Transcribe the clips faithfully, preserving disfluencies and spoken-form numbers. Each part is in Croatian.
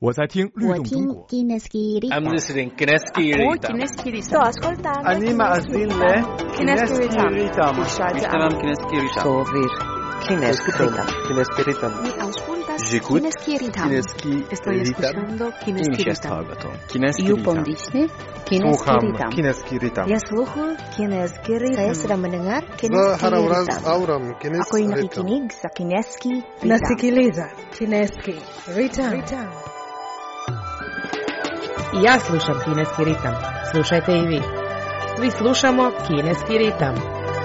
我在听律动中国。 I'm listening Kineski Ritam. Sto ascoltando. Anima Azille. Kineski Ritam. Ishtaram Kineski Ritam. Sovir. Kineski Ritam. Kineski Ritam. Mi auscultas J'écoute Kineski Ritam. Kineski Estoy escuchando Kineski Ritam. Kineski You Ritam. pondisne Kineski Sluham Ritam. Kineski Ritam. Ya sluhu Kineski Ritam. Saya sedang mendengar Kineski Zaharavraz Ritam. auram Ako Kineski yung Ritam. nakikinig sa Kineski Ritam. Nasikiliza Kineski Ritam. I ja slušam Kineski ritam. Slušajte i vi. Svi slušamo Kineski ritam.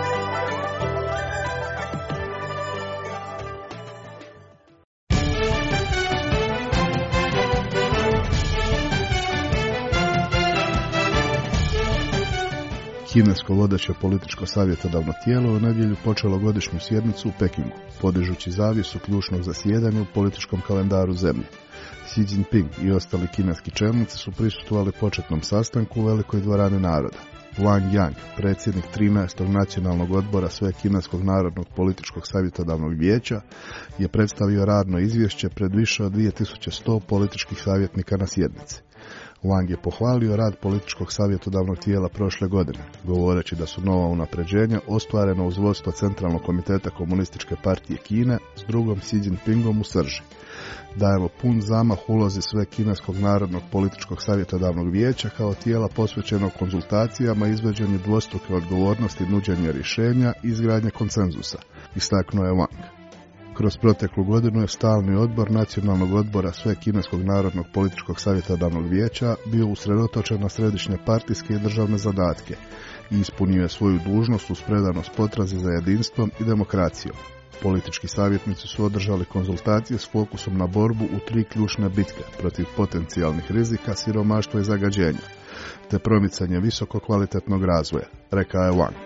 Kinesko vodeće političko savjetodavno tijelo u nedjelju počelo godišnju sjednicu u Pekingu, podižući zavjesu ključnog zasjedanja u političkom kalendaru zemlje. Xi Jinping i ostali kineski čelnici su prisustvovali početnom sastanku u velikoj dvorani naroda. Wang Yang, predsjednik trinaestog nacionalnog odbora Svekineskog narodnog političkog savjetodavnog vijeća, je predstavio radno izvješće pred više od dvije tisuće sto političkih savjetnika na sjednici. Wang je pohvalio rad političkog savjetodavnog tijela prošle godine, govoreći da su nova unapređenja ostvarena uz vodstvo Centralnog komiteta Komunističke partije Kine s drugom Xi Jinpingom u srži. Dajemo pun zamah ulozi Svekineskog narodnog političkog savjetodavnog vijeća kao tijela posvećenog konzultacijama i izvođenju dvostruke odgovornosti nuđenja rješenja i izgradnje konsenzusa, istaknuo je Wang. Kroz proteklu godinu je stalni odbor Nacionalnog odbora Svekineskog narodnog političkog savjetodavnog vijeća bio usredotočen na središnje partijske i državne zadatke i ispunio je svoju dužnost uz predanost potrazi za jedinstvom i demokracijom. Politički savjetnici su održali konzultacije s fokusom na borbu u tri ključne bitke protiv potencijalnih rizika, siromaštva i zagađenja, te promicanje visoko kvalitetnog razvoja, rekao je Wang.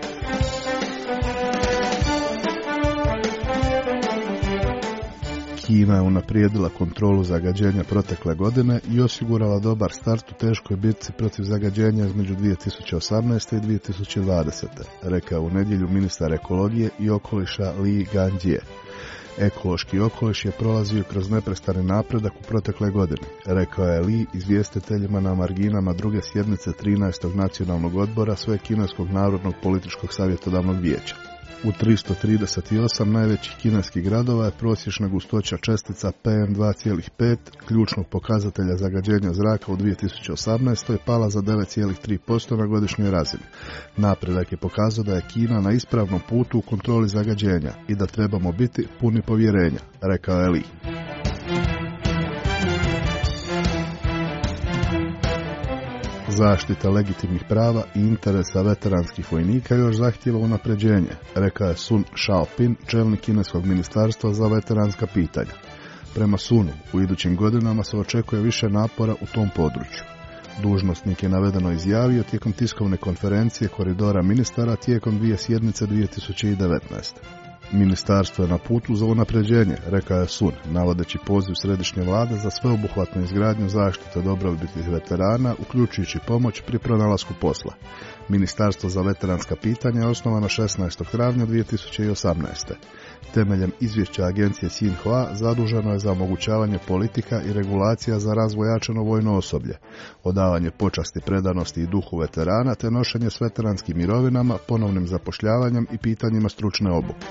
Kina je unaprijedila kontrolu zagađenja protekle godine i osigurala dobar start u teškoj bitci protiv zagađenja između dvije tisuće osamnaeste i dvije tisuće dvadesete. rekao u nedjelju ministar ekologije i okoliša Li Ganjie. Ekološki okoliš je prolazio kroz neprestani napredak u protekle godine, rekao je Li izvjestiteljima na marginama druge sjednice trinaestog nacionalnog odbora Svekineskog narodnog političkog savjetodavnog vijeća. U tristo trideset osam najvećih kineskih gradova je prosječna gustoća čestica P M dva zarez pet, ključnog pokazatelja zagađenja zraka u dvije tisuće osamnaestoj pala za devet zarez tri posto na godišnjoj razini. Napredak je pokazao da je Kina na ispravnom putu u kontroli zagađenja i da trebamo biti puni povjerenja, rekao je Li. Zaštita legitimnih prava i interesa veteranskih vojnika još zahtijeva unapređenje, rekao je Sun Xiaopin, čelnik kineskog ministarstva za veteranska pitanja. Prema Sunu, u idućim godinama se očekuje više napora u tom području. Dužnosnik je navedeno izjavio tijekom tiskovne konferencije koridora ministara tijekom dvije sjednice dvije tisuće devetnaeste. Ministarstvo je na putu za unapređenje, rekao je Sun, navodeći poziv središnje vlade za sveobuhvatnu izgradnju zaštite dobrobiti veterana, uključujući pomoć pri pronalasku posla. Ministarstvo za veteranska pitanja je osnovano šesnaestog travnja dvije tisuće osamnaeste. Temeljem izvješća agencije Xinhua zaduženo je za omogućavanje politika i regulacija za razvojačeno vojno osoblje, odavanje počasti predanosti i duhu veterana te nošenje s veteranskim mirovinama, ponovnim zapošljavanjem i pitanjima stručne obuke.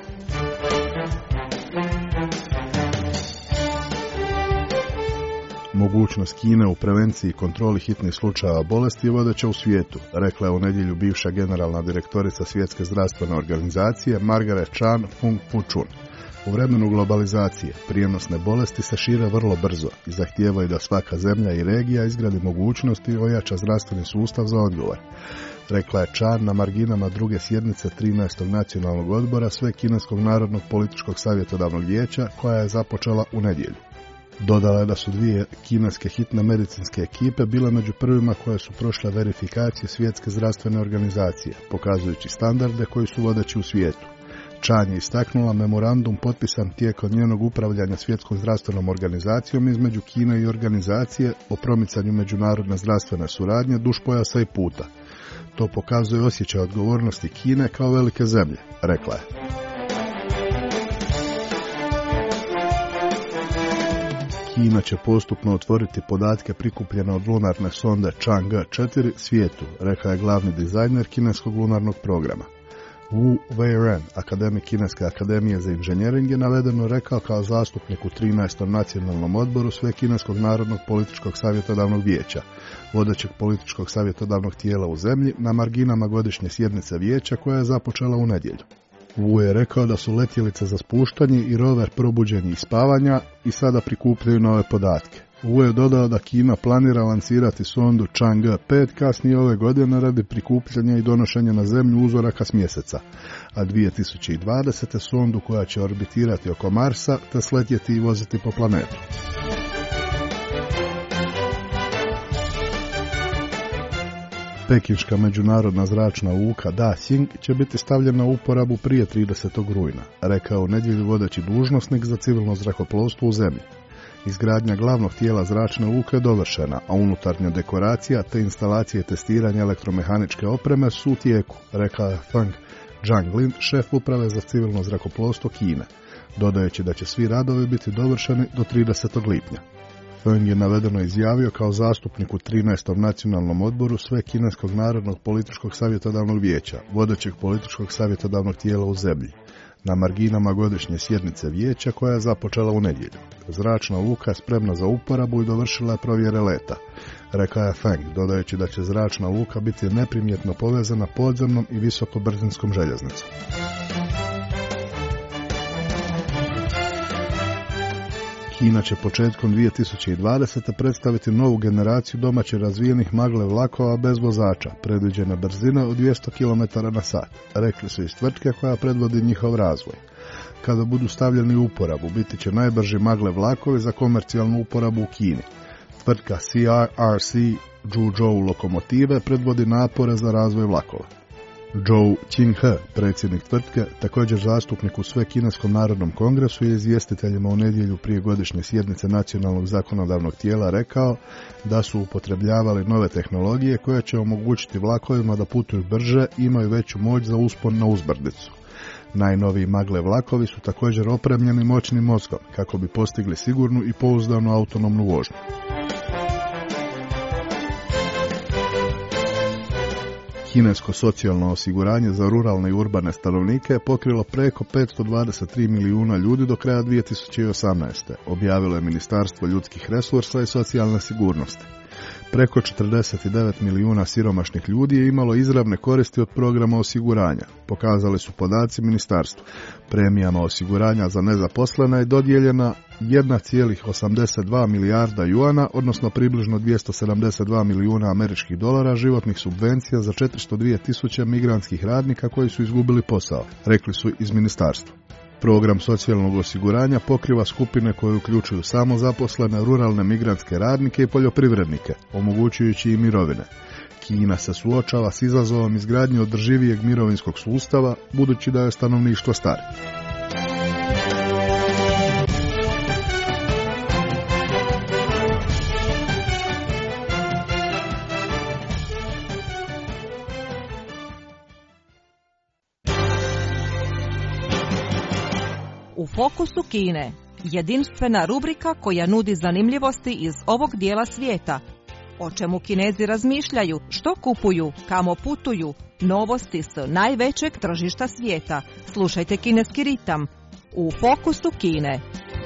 Mogućnost Kine u prevenciji i kontroli hitnih slučajeva bolesti je vodeća u svijetu, rekla je u nedjelju bivša generalna direktorica Svjetske zdravstvene organizacije Margaret Chan Fung Fu-chun. U vremenu globalizacije prijenosne bolesti se šire vrlo brzo i zahtijevaju da svaka zemlja i regija izgradi mogućnosti i ojača zdravstveni sustav za odgovor, rekla je Chan na marginama druge sjednice trinaestog nacionalnog odbora Svekineskog narodnog političkog savjetodavnog vijeća koja je započela u nedjelju. Dodala je da su dvije kineske hitne medicinske ekipe bile među prvima koje su prošle verifikaciju Svjetske zdravstvene organizacije, pokazujući standarde koji su vodeći u svijetu. Chan je istaknula memorandum potpisan tijekom njenog upravljanja Svjetskom zdravstvenom organizacijom između Kine i organizacije o promicanju međunarodne zdravstvene suradnje duž pojasa i puta. To pokazuje osjećaj odgovornosti Kine kao velike zemlje, rekla je. Kina će postupno otvoriti podatke prikupljene od lunarne sonde Chang'e četiri svijetu, rekao je glavni dizajner kineskog lunarnog programa. Wu Weiren, akademik Kineske akademije za inženjering, je navedeno rekao kao zastupnik u trinaestom nacionalnom odboru Svekineskog narodnog političkog savjetodavnog vijeća, vodećeg političkog savjetodavnog tijela u zemlji, na marginama godišnje sjednice vijeća koja je započela u nedjelju. Wu je rekao da su letjelice za spuštanje i rover probuđeni iz spavanja i sada prikupljaju nove podatke. Wu je dodao da Kina planira lancirati sondu Chang'e pet kasnije ove godine radi prikupljanja i donošenja na zemlju uzoraka s mjeseca, a dvije tisuće dvadesete sondu koja će orbitirati oko Marsa te sletjeti i voziti po planetu. Pekinška međunarodna zračna luka Daxing će biti stavljena u uporabu prije tridesetog rujna, rekao u nedjelju vodeći dužnosnik za civilno zrakoplovstvo u zemlji. Izgradnja glavnog tijela zračne luke je dovršena, a unutarnja dekoracija te instalacije testiranja elektromehaničke opreme su u tijeku, rekao je Feng Zhanglin, šef uprave za civilno zrakoplovstvo Kine, dodajući da će svi radovi biti dovršeni do tridesetog lipnja. Feng je navedeno izjavio kao zastupnik u trinaestom nacionalnom odboru Svekineskog narodnog političkog savjetodavnog vijeća, vodećeg političkog savjetodavnog tijela u zemlji, na marginama godišnje sjednice vijeća koja je započela u nedjelju. Zračna luka je spremna za uporabu i dovršila je provjere leta, rekao je Feng, dodajući da će zračna luka biti neprimjetno povezana podzemnom i visokobrzinskom željeznicom. Kina će početkom dvije tisuće dvadesete predstaviti novu generaciju domaće razvijenih magle vlakova bez vozača, predviđene brzine od dvjesto kilometara na sat, rekli su iz tvrtke koja predvodi njihov razvoj. Kada budu stavljeni u uporabu, biti će najbrži magle vlakovi za komercijalnu uporabu u Kini. Tvrtka C R R C Zhuzhou lokomotive predvodi napore za razvoj vlakova. Zhou Qinghe, predsjednik tvrtke, također zastupnik u Svekineskom narodnom kongresu i izvjestiteljima u nedjelju prije godišnje sjednice nacionalnog zakonodavnog tijela rekao da su upotrebljavali nove tehnologije koje će omogućiti vlakovima da putuju brže i imaju veću moć za uspon na uzbrdicu. Najnoviji magle vlakovi su također opremljeni moćnim mozgom kako bi postigli sigurnu i pouzdanu autonomnu vožnju. Kinesko socijalno osiguranje za ruralne i urbane stanovnike je pokrilo preko petsto dvadeset tri milijuna ljudi do kraja dvije tisuće osamnaeste, objavilo je Ministarstvo ljudskih resursa i socijalne sigurnosti. Preko četrdeset devet milijuna siromašnih ljudi je imalo izravne koristi od programa osiguranja, pokazali su podaci ministarstva. Premijama osiguranja za nezaposlene je dodijeljena jedna zarez osamdeset dva milijarda juana, odnosno približno dvjesto sedamdeset dva milijuna američkih dolara životnih subvencija za četiristo dvije tisuće migrantskih radnika koji su izgubili posao, rekli su iz ministarstva. Program socijalnog osiguranja pokriva skupine koje uključuju samozaposlene, ruralne migrantske radnike i poljoprivrednike, omogućujući i mirovine. Kina se suočava s izazovom izgradnje održivijeg mirovinskog sustava, budući da je stanovništvo staro. U fokusu Kine, jedinstvena rubrika koja nudi zanimljivosti iz ovog dijela svijeta. O čemu Kinezi razmišljaju, što kupuju, kamo putuju, novosti s najvećeg tržišta svijeta. Slušajte Kineski ritam u fokusu Kine.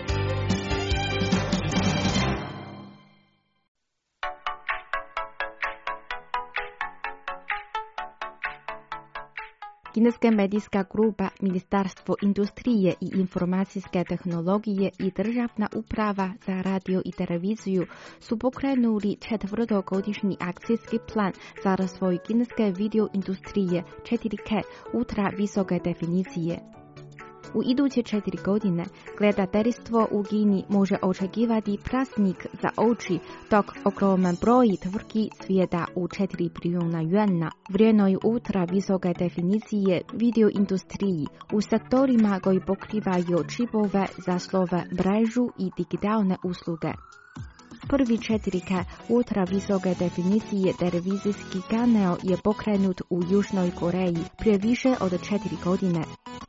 Kineska medijska grupa Ministarstvo industrije i informacijske tehnologije i Državna uprava za radio i televiziju su pokrenuli četvrtogodišnji akcijski plan za razvoj kineske video industrije četiri K ultra visoke definicije. U iduće četiri godine gledateljstvo u Kini može očekivati praznik za oči, dok ogroman broj tvrtki svijeta u četiri trilijuna juana vrijednoj ultra visoke definicije video industriji u sektorima koji pokrivaju čipove, zaslove, mrežu i digitalne usluge. Prvi četiri K ultra visoke definicije televizijski kanal je pokrenut u Južnoj Koreji prije više od četiri godine.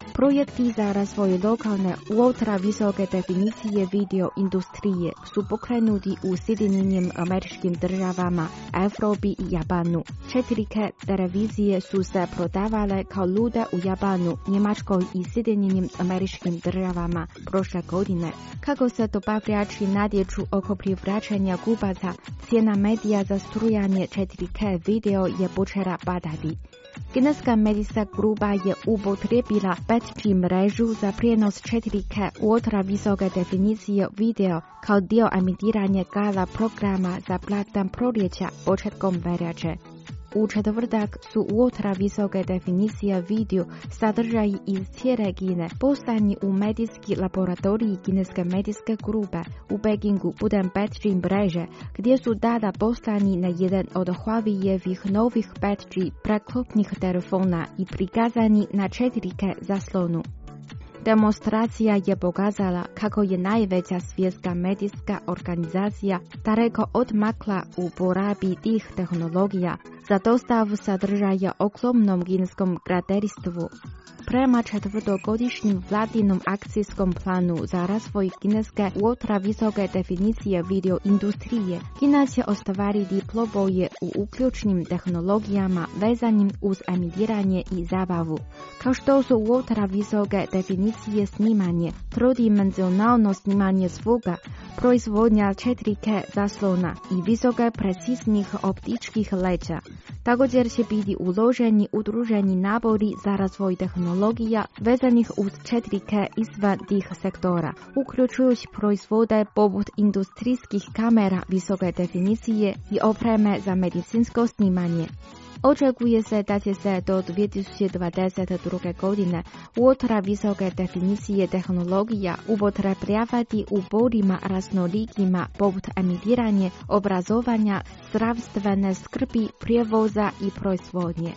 Projekti za razvoj lokalne ultra visoke definicije video industrije su pokrenuti u Sjedinjenim Američkim Državama, Evropi i Japanu. četiri K televizije su se prodavale kao lude u Japanu, Njemačkoj i Sjedinjenim Američkim Državama prošle godine. Kako se dobavljači nadječu oko privlačenja kupaca, cijena medija za strujanje četiri K video je počela padati. Kineska medijska grupa je upotrijebila pet G mrežu za prijenos četiri K ultra visoke definicije video kao dio emitiranja gala programa za blagdan proljeća početkom veljače. U četvrtak su ultra visoke definicije video sadržaji iz cijele Kine poslani u medijski laboratorij kineske medijske grupe u Pekingu putem pet G mreže, gdje su tada poslani na jedan od Huawei-evih novih pet G preklopnih telefona i prikazani na četiri K zaslonu. Demonstracija je pokazala kako je najveća svjetska medijska organizacija daleko odmakla u porabi tih tehnologija za dostavu sadržaja ogromnom kineskom graditeljstvu. Prema četvrtogodišnjem vladinom akcijskom planu za razvoj kineske ultra visoke definicije video industrije, Kina će ostvariti proboje u uključnim tehnologijama vezanim uz emitiranje i zabavu, kao što su ultra visoke definicije snimanje, trodimenzionalno snimanje zvuka, proizvodnja četiri K zaslona i visoke preciznih optičkih leća. Također će biti uloženi udruženi napori za razvoj tehnologija vezanih uz četiri K izvan tih sektora, uključujući proizvode poput industrijskih kamera visoke definicije i opreme za medicinsko snimanje. Očekuje se da će se do dvije tisuće dvadeset druge godine ultra visoke definicije tehnologija upotrebljavati u poljima raznolikima poput emitiranje, obrazovanja, zdravstvene skrbi, prijevoza i proizvodnje.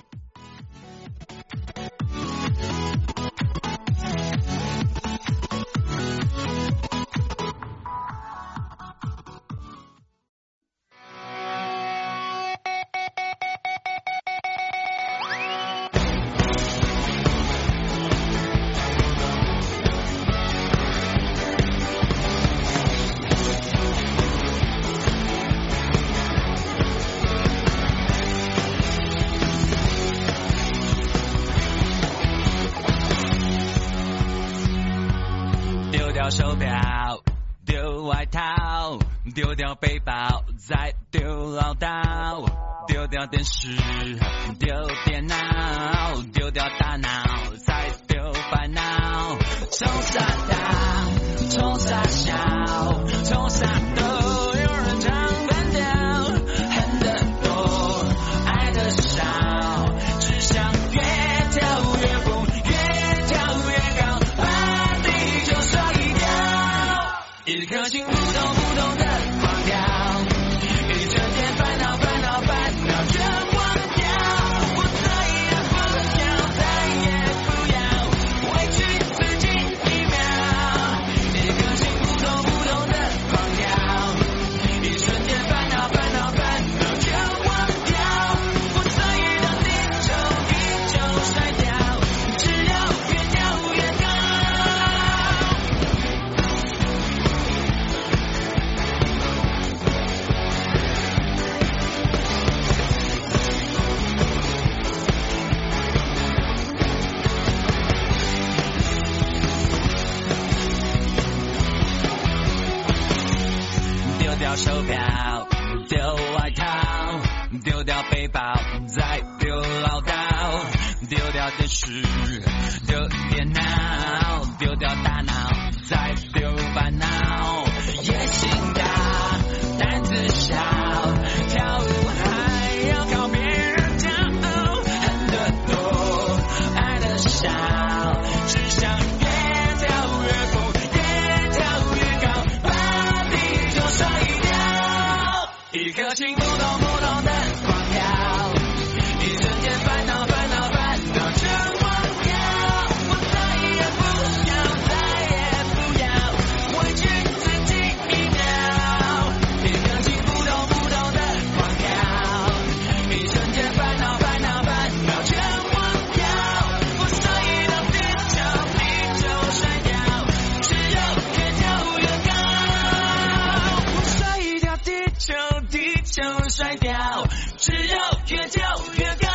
甩掉，只有越跳越高。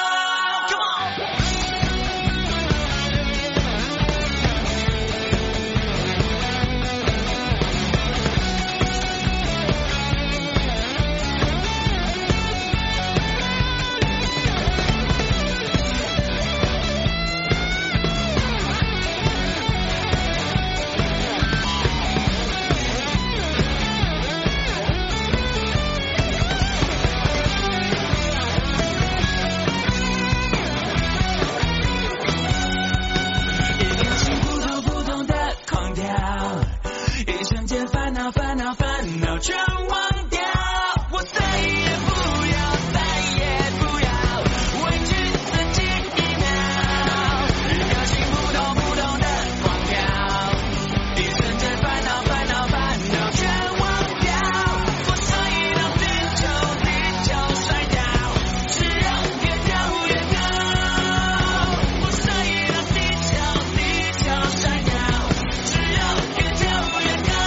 全忘掉，我再也不要，再也不要委屈自己一秒，让心扑通扑通的狂跳，一瞬间烦恼烦恼烦恼全忘掉，我所以让地球地球甩掉，只有越跳越高，我所以让地球地球甩掉，只有越跳越高。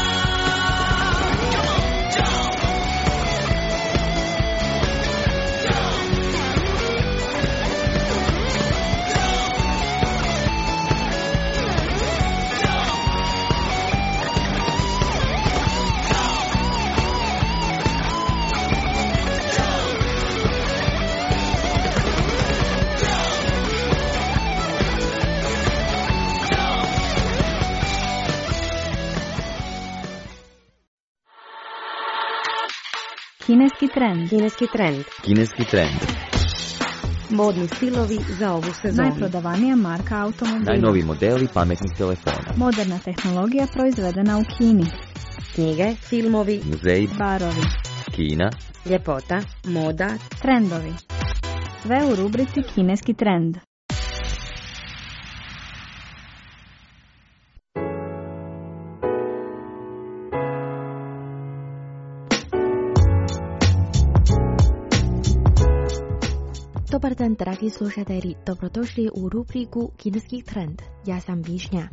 Kineski trend. Kineski trend. Kineski trend. Modni stilovi za ovu sezonu. Najprodavanija marka automobila. Najnoviji modeli pametnih telefona. Moderna tehnologija proizvedena u Kini. Knjige, filmovi, muzeji, barovi, Kina, ljepota, moda, trendovi. Sve u rubrici Kineski trend. Dobar dan, dragi slušatelji, dobrodošli u rubriku Kineski trend. Ja sam Višnja.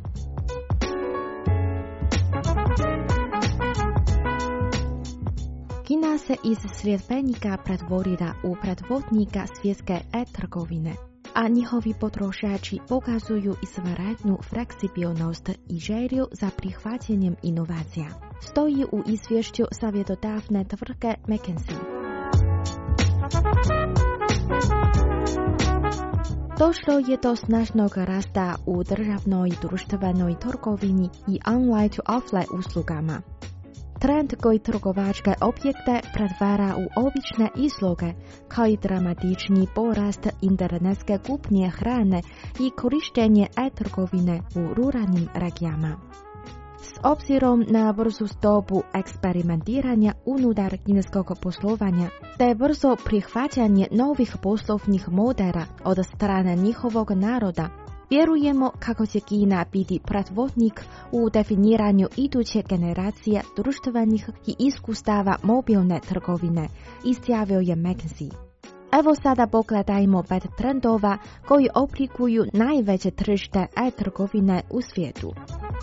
Kina se iz sljedbenika pretvorila u predvodnika svjetske e-trgovine, a njihovi potrošači pokazuju izvanrednu fleksibilnost i želju za prihvaćanjem inovacija. Stoji u izvješću savjetodavne tvrtke McKinsey. Došlo je do snažnog rasta u državnoj društvenoj trgovini i online-to-offline uslugama. Trend koji trgovačke objekte pretvara u obične izloge, kao i dramatični porast internetske kupnje hrane i korištenje e-trgovine u ruralnim regijama. S obzirom na brzu stopu eksperimentiranja unutar kineskog poslovanja te brzo prihvaćanje novih poslovnih modela od strane njihovog naroda, vjerujemo kako će Kina biti predvodnik u definiranju iduće generacije društvenih i iskustava mobilne trgovine, izjavio je McKinsey. Evo sada pogledajmo pet trendova koji oblikuju najveće tržište e-trgovine u svijetu.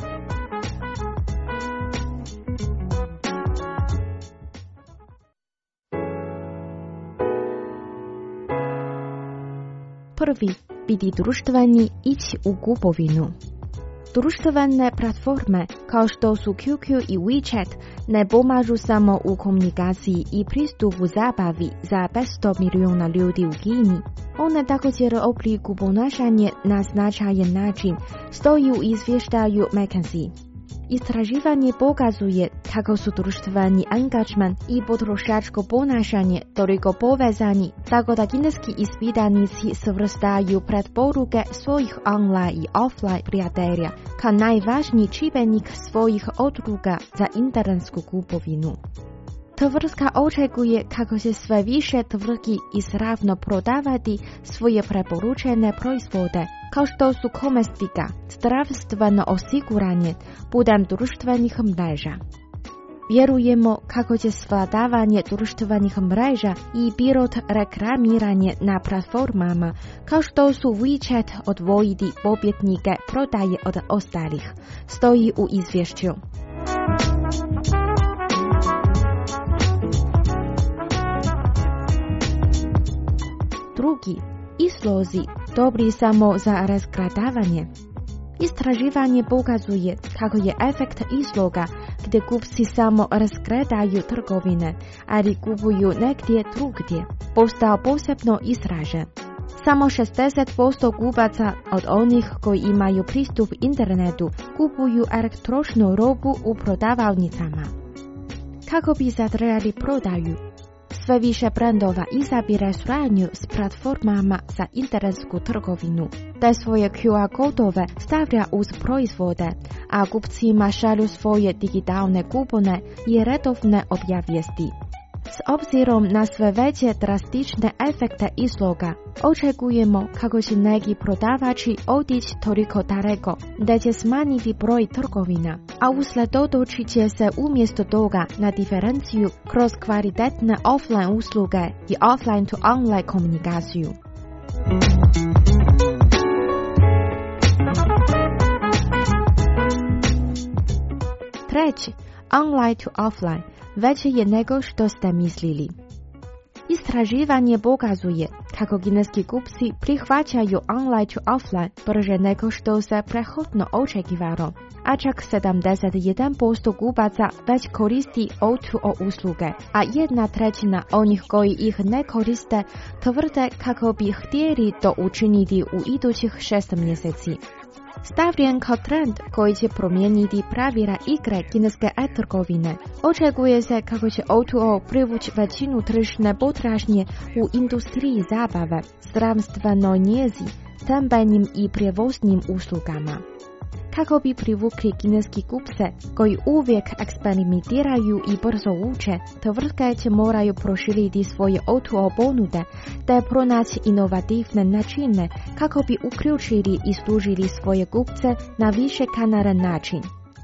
Prvi, biti društveni, ići u kupovinu. Društvene platforme kao što su Q Q i WeChat ne pomažu samo u komunikaciji i pristupu zabavi za petsto milijuna ljudi u Kini. One također obliku ponašanje na značajan način, stoji u izvještaju McKinsey. Istraživanje pokazuje kako su društveni angažman i potrošačko ponašanje toliko povezani, tako da kineski ispitanici svrstaju preporuke svojih online i offline prijatelja kao najvažniji čimbenik svojih odluka za internetsku kupovinu. Tvrtka očekuje kako će sve više tvrtki izravno prodavati svoje preporučene proizvode, kao što su kozmetika, zdravstveno osiguranje putem društvenih mreža. Vjerujemo kako će svladavanje društvenih mreža i pilot reklamiranje na platformama, kao što su WeChat, odvojiti pobjednike prodaje od ostalih, stoji u izvješću. drugi izlozi dobri samo za razgradavanje. Istraživanje pokazuje kako je efekt izloga gdje kupci samo razgradaju trgovine, ali kupuju negdje drugdje, postao posebno izražen. Samo šezdeset posto kupaca od onih koji imaju pristup internetu kupuju elektroničnu robu u prodavaonicama. Kako bi zadržali prodaju, sve više brendova izabire suradnju s platformama za internetsku trgovinu, te svoje Q R kodove stavlja uz proizvode, a kupcima šalju svoje digitalne kupone i redovne obavijesti. S obzirom na sve veće drastične efekte izloga, očekujemo kako će neki prodavači otići toliko daleko da će smanjiti broj trgovina, a usredotoči će se umjesto toga na diferenciju kroz kvalitetne offline usluge i offline to online komunikaciju. Treći, online to offline, veće je nego što ste mislili. Istraživanje pokazuje kako kineski kupci prihvaćaju online to offline brže nego što se prethodno očekivalo, a čak sedamdeset jedan posto kupaca već koristi O dva O usluge, a jedna trećina onih koji ih ne koriste tvrde kako bi htjeli to učiniti u idućih šest mjeseci. Stavljen kao trend koji će promijeniti pravila igre kineske e-trgovine, očekuje se kako će O dva O privući većinu tržišne potražnje u industriji zabave, zdravstvenoj njezi, stambenim i prijevoznim uslugama. Kako bi privukli kineski kupce koji uvijek eksperimentiraju i brzo uče, tvrtke će moraju proširiti svoje O dva O ponude te pronaći inovativne načine kako bi uključili i služili svoje kupce na više kanalan način.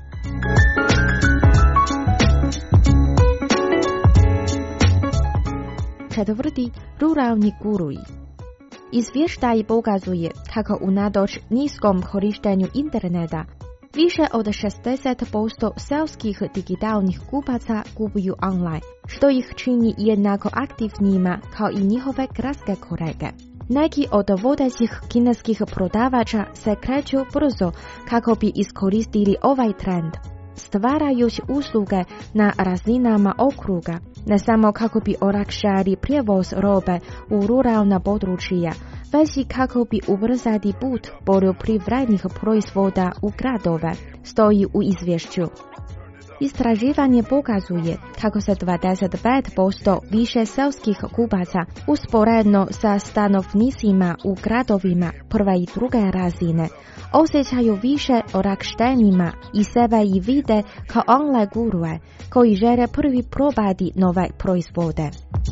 Četvrti, ruralni guruji. Izvještaj pokazuje kako unatoč niskom korištenju interneta, više od šezdeset posto selskih digitalnih kupaca kupuju online, što ih čini jednako aktivnima kao i njihove gradske kolege. Neki od vodećih kineskih prodavača se kreću brzo kako bi iskoristili ovaj trend, stvarajući usluge na razinama okruga, ne samo kako bi olakšali prijevoz robe u ruralna područja, već i kako bi ubrzali put poljoprivrednih proizvoda u gradove, stoji u izvješću. Istraživanje pokazuje kako se dvadeset pet posto više selskih kupaca usporedno sa stanovnicima u gradovima prve i druge razine osjećaju više olakštenima i sebe i vide kao online gurue koji žele prvi probati nove proizvode.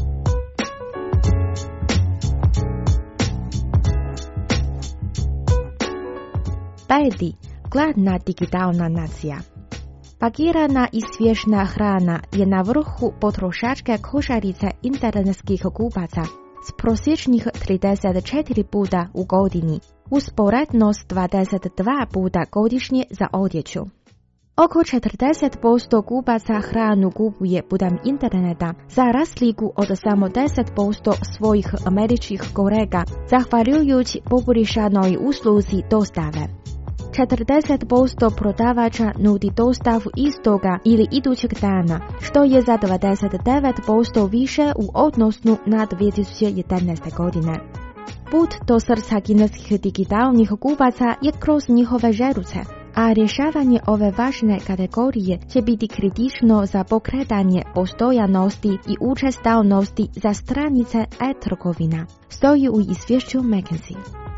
Peti, gladna digitalna nacija. Pakirana i svježna hrana je na vrhu potrošačke košarice internetskih kupaca s prosječnih trideset četiri puta u godini, usporedno s dvadeset dva puta godišnje za odjeću. Oko četrdeset posto kupaca hranu kupuje putem interneta, za razliku od samo deset posto svojih američkih kolega, zahvaljujući poboljšanoj usluzi dostave. četrdeset posto prodavača nudi dostavu istoga ili idućeg dana, što je za dvadeset devet posto više u odnosu na dvije tisuće jedanaeste. godine. Put do srca kineskih digitalnih kupaca je kroz njihove želuce, a rješavanje ove važne kategorije će biti kritično za pokretanje postojanosti i učestalnosti za stranice e-trgovina, stoji u izvješću McKinsey.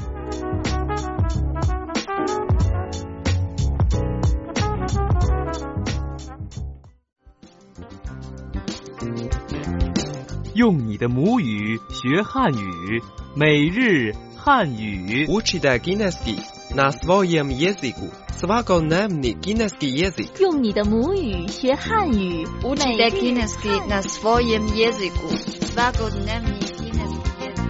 用你的母语学汉语，每日汉语。 Učite kineski na svojem jeziku. Svakodnevni kineski jezik. 用你的母语学汉语， Učite kineski na svojem jeziku. Svakodnevni kineski jezik.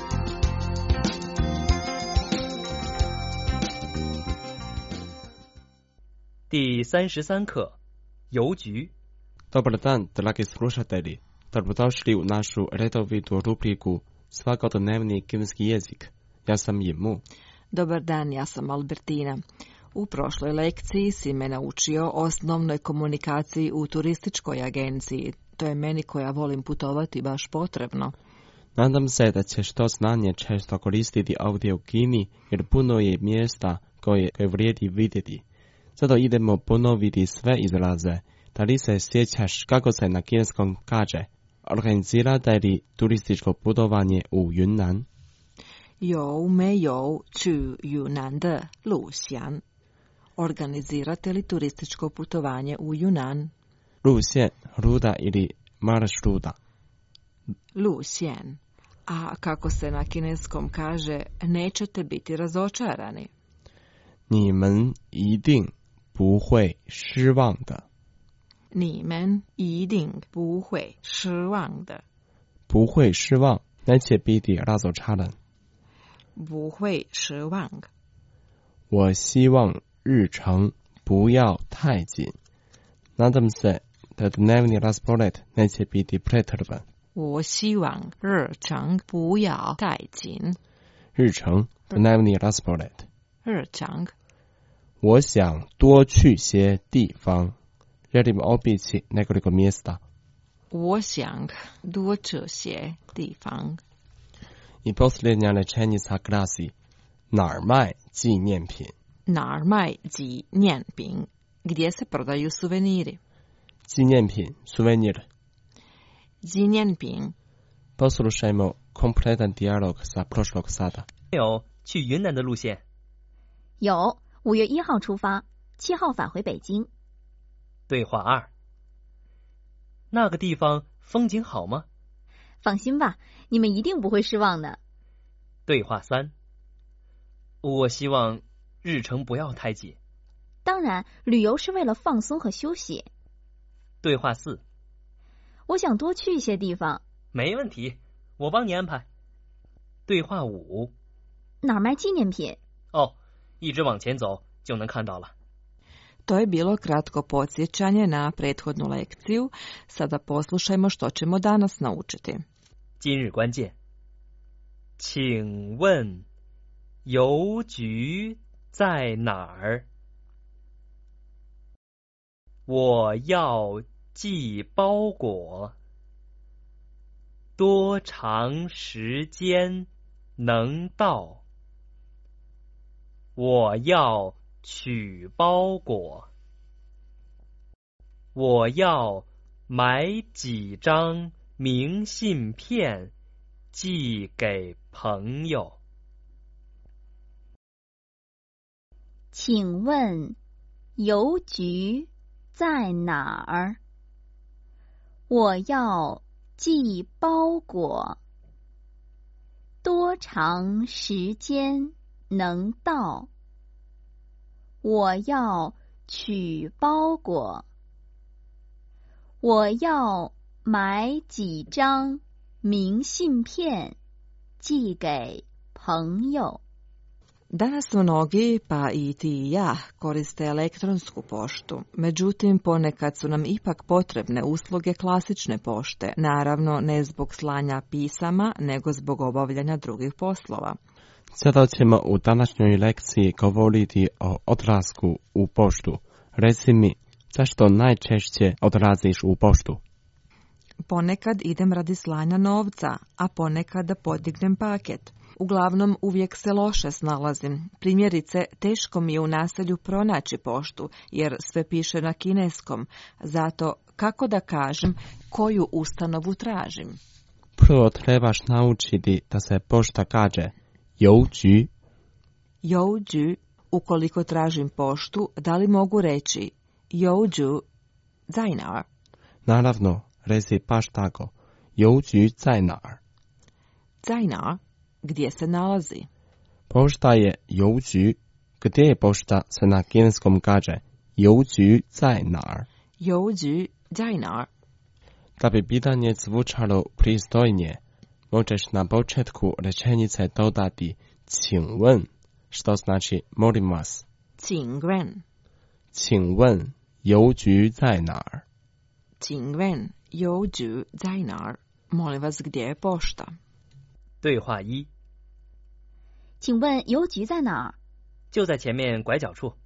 第三十三课，邮局。 Dobar dan, dragi slušatelji. Dobrodošli u našu redovitu rubriku svakodnevni kineski jezik. Ja sam Jimu. Dobar dan, ja sam Albertina. U prošloj lekciji si me naučio osnovnoj komunikaciji u turističkoj agenciji. To je meni koja volim putovati baš potrebno. Nadam se da ćeš to znanje često koristiti ovdje u Kini, jer puno je mjesta koje, koje vrijedi vidjeti. Zato idemo ponoviti sve izraze. Da li se sjećaš kako se na kineskom kaže? Organizirate li turističko putovanje u Yunnan? 有没有去云南的路线? Organizirate li turističko putovanje u Yunnan? 路线, ruta ili maršruta. 路线. A kako se na kineskom kaže, nećete biti razočarani. 你们一定不会失望的。 你们一定不会失望的。 不会失望, neće biti razočaran. 不会失望。 我希望日程不要太紧. Nadam se da dnevni raspored neće biti pretreban. 我希望日程不要太紧。 日程 dnevni raspored. 日程。 我想多去些地方. Želim obići nekoliko mjesta. 我想多去些地方。 I posljednja rečenica glasi: 哪儿卖纪念品? 哪儿卖纪念品? Gdje se prodaju suveniri? 纪念品 suvenir. 纪念品. Poslušajmo kompletan dijalog sa prošlog sata. 有去云南的路线？ 有，五月一号出发，七号返回北京。 对话二：那个地方风景好吗？ 放心吧，你们一定不会失望的。 对话三：我希望日程不要太紧。 当然，旅游是为了放松和休息。 对话四： 我想多去一些地方。 没问题，我帮你安排。对话五： 哪儿卖纪念品？ 哦，一直往前走就能看到了。 To je bilo kratko podsjećanje na prethodnu lekciju. Sada poslušajmo što ćemo danas naučiti. 今日关键，请问邮局在哪儿？我要寄包裹，多长时间能到？我要取包裹，我要买几张明信片寄给朋友。 请问邮局在哪儿？我要寄包裹，多长时间能到？我要取包裹，我要买几张明信片寄给朋友。 Danas mnogi, pa i ti i ja, koriste elektronsku poštu. Međutim, ponekad su nam ipak potrebne usluge klasične pošte, naravno ne zbog slanja pisama, nego zbog obavljanja drugih poslova. Sada ćemo u današnjoj lekciji govoriti o odlasku u poštu. Reci mi, zašto najčešće odlaziš u poštu? Ponekad idem radi slanja novca, a ponekad da podignem paket. Uglavnom uvijek se loše snalazim. Primjerice, teško mi je u naselju pronaći poštu, jer sve piše na kineskom. Zato, kako da kažem, koju ustanovu tražim? Prvo trebaš naučiti da se pošta kaže 邮局. 邮局. Ukoliko tražim poštu, da li mogu reći 邮局在哪儿? Naravno, reci baš tako. 邮局在哪儿? 在哪儿? Gdje se nalazi? Pošta je 邮局. Gdje je pošta se na kineskom kaže 邮局在哪儿? 邮局在哪儿? Da bi pitanje zvučalo pristojnije, možeš na početku rečenice dodati 请问, što znači molim vas. 请问. 请问邮局在哪儿? 请问邮局在哪儿? Molim vas, gdje je pošta? 对话一， 请问邮局在哪儿？ 就在前面拐角处。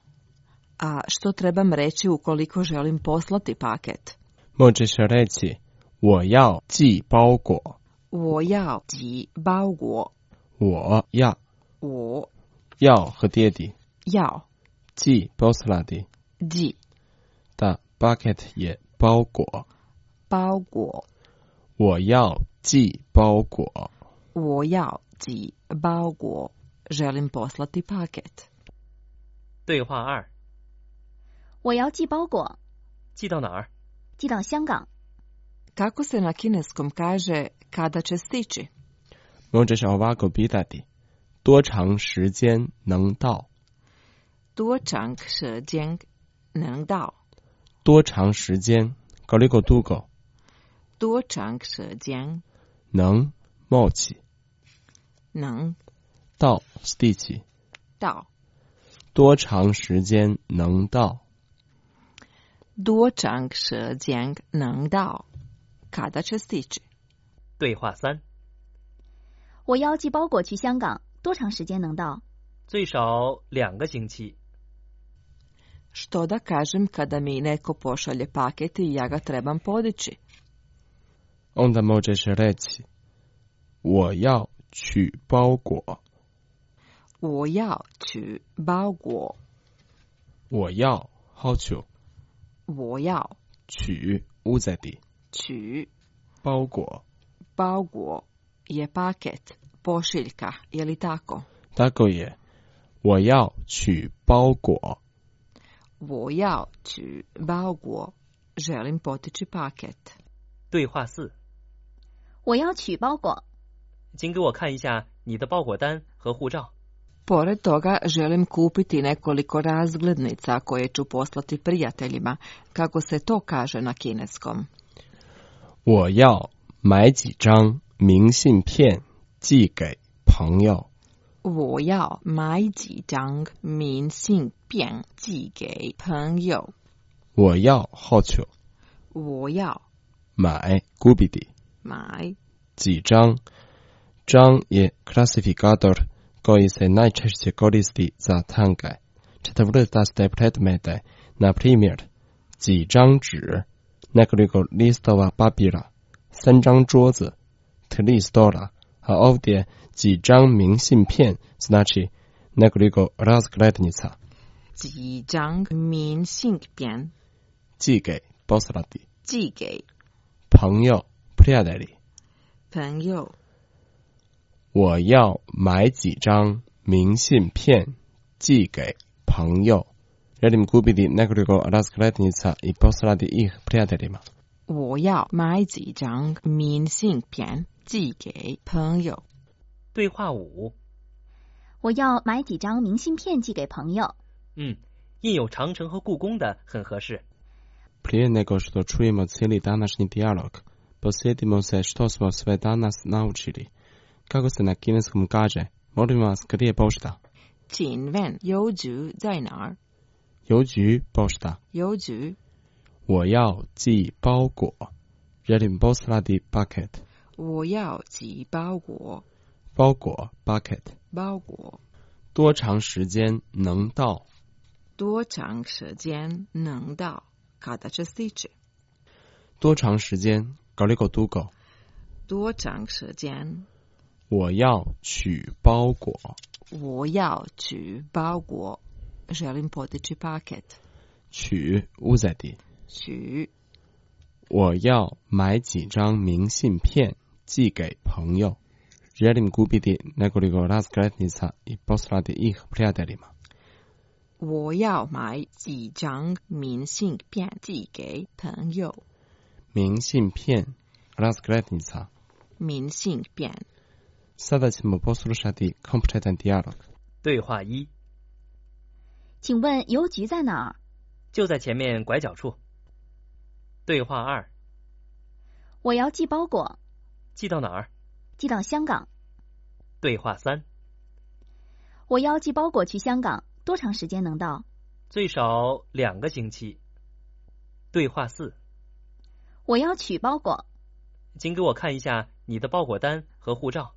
A što trebam reći ukoliko želim poslati paket? možeš reći 我要寄包裹。 我要寄包裹。 我要我要和爹地要寄 poslati 寄 da bucket 也包裹。 包裹。 我要寄包裹。 我要寄包裹。želim poslati paket. 对话二， 我要寄包裹， 寄到哪儿？ 寄到香港。 Kako se na kineskom kaže kada će stići? možeš ovako pitati 多长时间能到。 多长时间能到？ 多长时间 koliko dugo 多长时间能 moći 能到 stići 到？ 多长时间能到？ 多长时间能到？Kada će stići? 对话三， 我要寄包裹去香港，多长时间能到？ 最少两个星期。 Što da kažem kada mi neko pošalje paket i ja ga trebam podići? onda možeš reći 我要取包裹。 我要取包裹。 我要 hoću 我要取 uzeti 取包裹。 包裹 je paket, pošiljka, je li tako? tako je 我要取包裹。 我要取包裹。želim potići paket. 对话四， 我要取包裹， 请给我看一下你的包裹单和护照。 Pored toga želim kupiti nekoliko razglednica koje ću poslati prijateljima, kako se to kaže na kineskom. 我要买几张明信片寄给朋友。 我要买几张明信片寄给朋友。 我要 hoću 我要买 kupiti 买几张 张je klasifikator koji se najčešće koristi za tanke. četvrtaste predmete, na primjer 几张纸 nekoliko listova papira, 三张桌子 tri stola, a ovdje 几张明信片 znači nekoliko razglednica. 几张明信片寄给 poslati 寄给朋友 prijatelji. 朋友。 我要买几张明信片寄给朋友。Želim kupiti nekoliko razglednica i poslati ih prijateljima. 我要买几张明信片寄给朋友。 对话五， 我要买几张明信片寄给朋友。 嗯，印有长城和故宫的很合适。 Prije nego što čujemo cijeli današnji dijalog, posjetimo se što smo sve danas naučili. Kako se na kineskom kaže, molim vas, gdje je pošta? 请问邮局在哪儿？ 邮局 pošta. 邮局。 我要寄包裹。Želim poslati paket. 我要寄包裹。 包裹 paket. 包裹。 多长时间能到？ 多长时间能到？Kada će stići? 多长时间 koliko dugo? 多长时间？ 我要取包裹。 我要取包裹。želim podići paket. 取 uzeti 取。 我要买几张明信片寄给朋友。Želim kupiti nekoliko razglednica i poslati ih prijateljima. 我要买几张明信片寄给朋友。 明信片 razglednica 明信片。 Sada ćemo poslušati kompletan dijalog. 对话一， 请问邮局在哪儿？ 就在前面拐角处。对话二， 我要寄包裹， 寄到哪儿？ 寄到香港。 对话三， 我要寄包裹去香港，多长时间能到？ 最少两个星期。对话四， 我要取包裹， 请给我看一下你的包裹单和护照。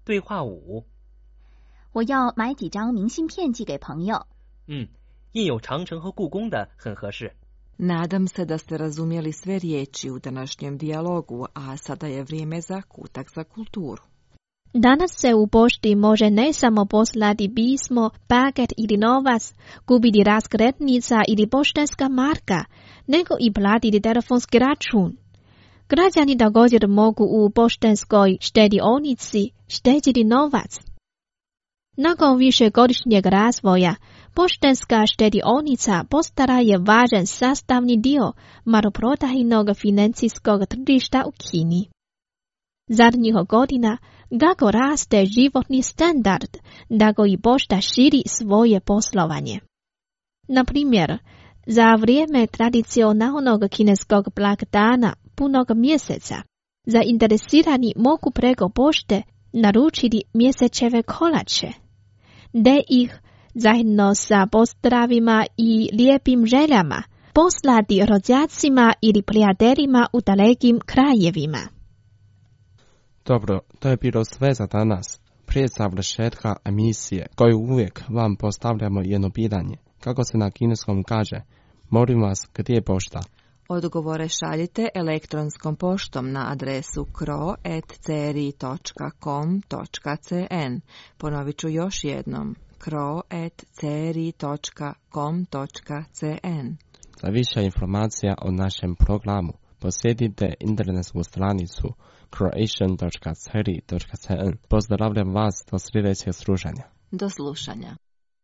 对话五。 我要买几张明信片寄给朋友。 嗯，印有长城和故宫的很合适。 Nadam se da ste razumjeli sve riječi u današnjem dijalogu, a sada je vrijeme za kutak za kulturu. Danas se u pošti može ne samo poslati pismo, paket ili novac, kupiti raskretnica ili poštanska marka, nego i platiti telefonski račun. Građani također mogu u poštanskoj štedionici štediti novac. Nakon višegodišnjeg razvoja, poštanska štedionica postala je važan sastavni dio maloprodajnog financijskog tržišta u Kini. Zadnjih godina, kako raste životni standard, tako i pošta širi svoje poslovanje. Na primjer, za vrijeme tradicionalnog kineskog blagdana punog mjeseca, zainteresirani mogu preko pošte naručiti mjesečeve kolače, da ih zajedno sa pozdravima i lijepim željama poslati rođacima ili prijateljima u dalekim krajevima. Dobro, to je bilo sve za danas. Prije završetka emisije, koju uvijek vam postavljamo jedno pitanje. Kako se na kineskom kaže? Molim vas, gdje je pošta? Odgovore šaljite elektronskom poštom na adresu kro at c r i dot com dot c n. Ponovit ću još jednom. kro at c r i dot com dot c n. Za više informacija o našem programu posjetite internetsku stranicu croatian dot c r i dot c n. Pozdravljam vas do sljedećeg slušanja. Do slušanja.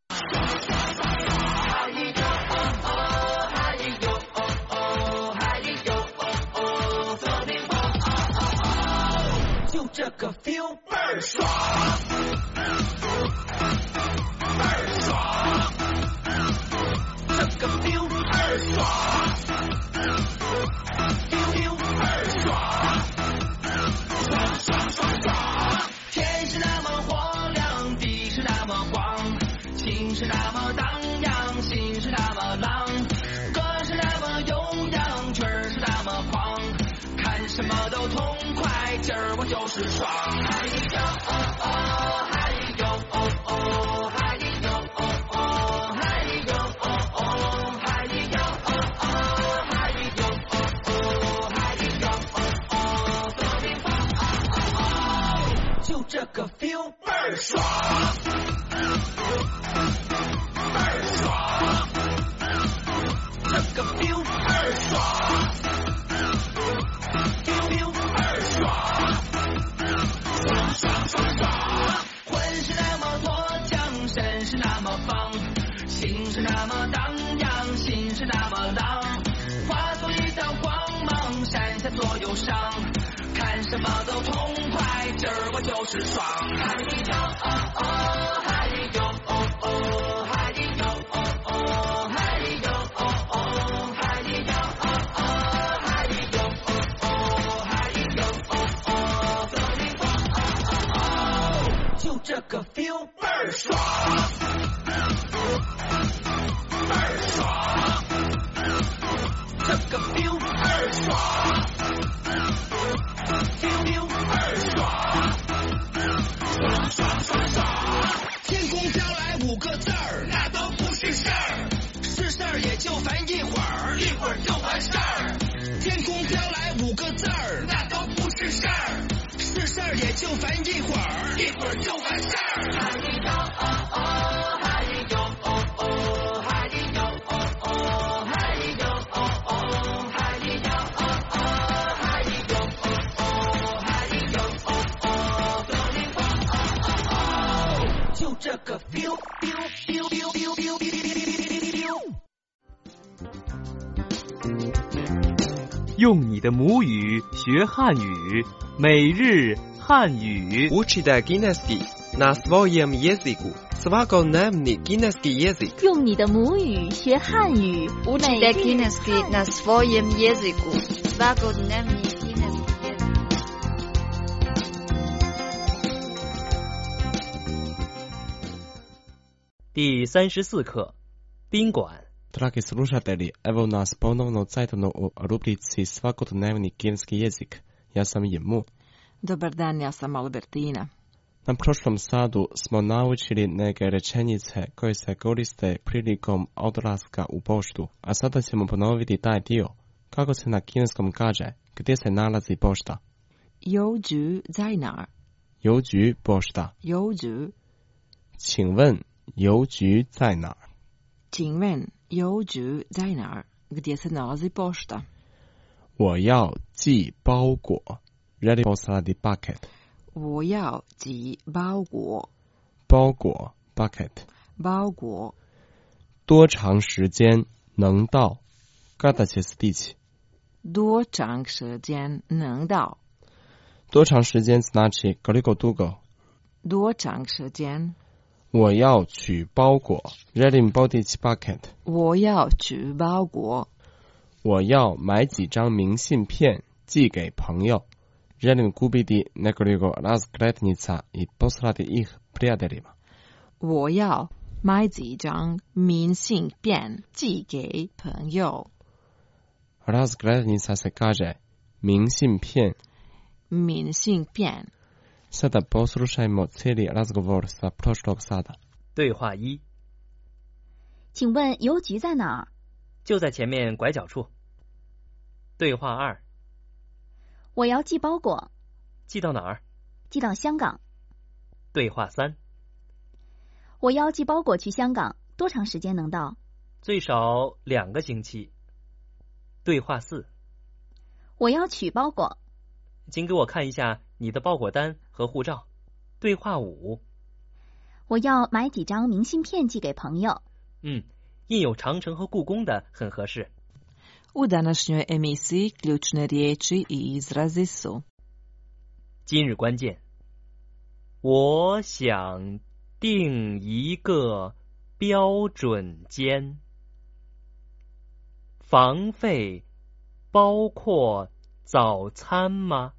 feel, feel, feel, feel, feel, feel, feel, feel. 用你的母语学汉语，每日汉语。 Učite kineski na svojem jeziku. Svakodnevni kineski jezik. 用你的母语学汉语， Učite kineski na svojem jeziku. Svakodnevni kineski jezik. 第三十四课，宾馆。 Dragi slušatelji, evo nas ponovno zajedno u rubrici Svakodnevni kineski jezik. Ja sam Jemu. Dobar dan, ja sam Albertina. Na prošlom satu smo naučili neke rečenice koje se koriste prilikom odlaska u poštu, a sada ćemo ponoviti taj dio. Kako se na kineskom kaže, gdje se nalazi pošta? 邮局在哪儿？ 邮局 pošta. 邮局。 请问邮局在哪儿？ 请问邮局在哪儿？ Gdje se nalazi pošta? 我要寄包裹。Želim poslati paket. 我要寄包裹。 包裹 paket. 包裹。 多长时间能到？ Kada će stići? 多长时间能到？ 多长时间 znači koliko dugo? 多长时间？ 我要取包裹。Želim podići paket. 我要取包裹。 我要买几张明信片寄给朋友。Želim kupiti nekoliko razglednica i poslati ih prijateljima. 我要买几张明信片寄给朋友。 Razglednica se kaže 明信片。 明信片。 Sada poslušajmo cijeli razgovor sa prošlog sata. 对话一， 请问邮局在哪儿？ 就在前面拐角处。对话二， 我要寄包裹。 寄到哪儿？ 寄到香港。 对话三， 我要寄包裹去香港，多长时间能到？ 最少两个星期。对话四， 我要取包裹。 请给我看一下你的包裹单和护照。对话五， 我要买几张明信片寄给朋友。 嗯，印有长城和故宫的很合适。 U današnjoj emisiji ključne riječi i izrazi su 今日关键，我想订一个标准间，房费包括早餐吗？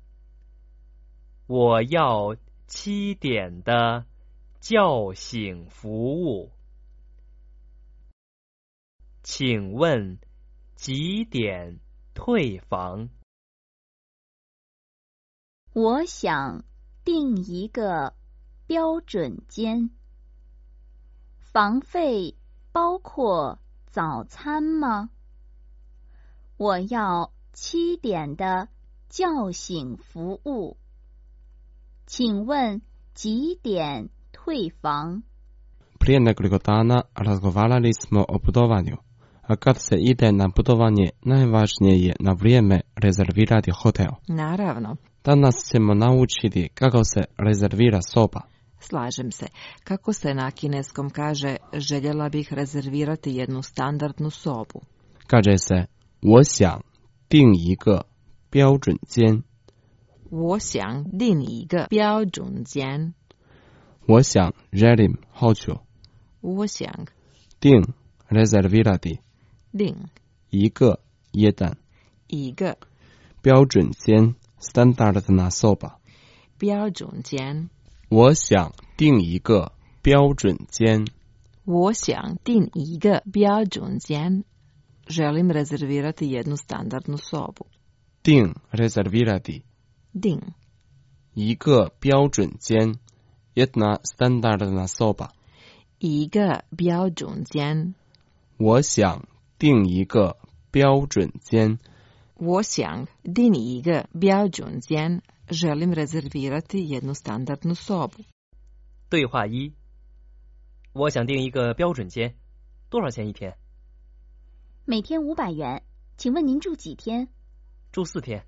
我要七点的叫醒服务，请问几点退房？ 我想订一个标准间，房费包括早餐吗？我要七点的叫醒服务，请问几点退房？ Prije nekoliko dana razgovarali smo o putovanju, a kad se ide na putovanje, najvažnije je na vrijeme rezervirati hotel. Naravno. Danas ćemo naučiti kako se rezervira soba. Slažem se. Kako se na kineskom kaže, željela bih rezervirati jednu standardnu sobu. Kaže se, 我想订一个标准间。 我想订一个标准间。 我想 želim, hoću. 我想订 rezervirati. 订一个 jedan. 一个标准间 standardna soba. 标准间。 我想订一个标准间。 我想订一个标准间。Želim rezervirati jednu standardnu sobu. 订 rezervirati. 订一个标准间 jedna standardna soba. 一个标准间。 我想订一个标准间。 我想订一个标准间。Želim rezervirati jednu standardnu sobu. 对话一，我想订一个标准间，多少钱一天？ 每天五百元，请问您住几天？ 住四天。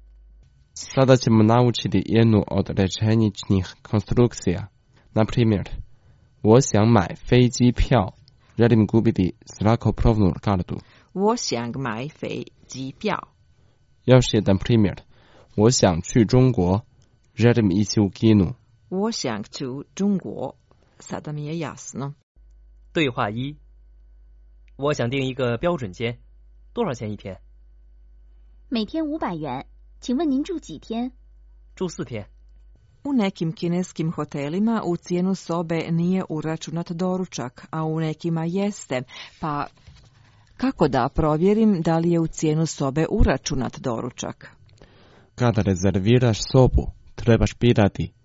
Sada ćemo naučiti jednu od rečeničnih konstrukcija. Na primjer, 我想买飞机票 želim kupiti zrakoplovnu kartu. 我想买飞机票。 Još jedan primjer, 我想去中国 želim ići u Kinu. 我想去中国。Sada mi je jasno. 对话一，我想订一个标准间，多少钱一天？ 每天五百元，请问您住几天？ 住四天。 U nekim kineskim hotelima u cijenu sobe nije uračunat doručak, a u nekima jeste, pa kako da provjerim da li je u cijenu sobe uračunat doručak? Kada rezerviraš sobu, trebaš pitati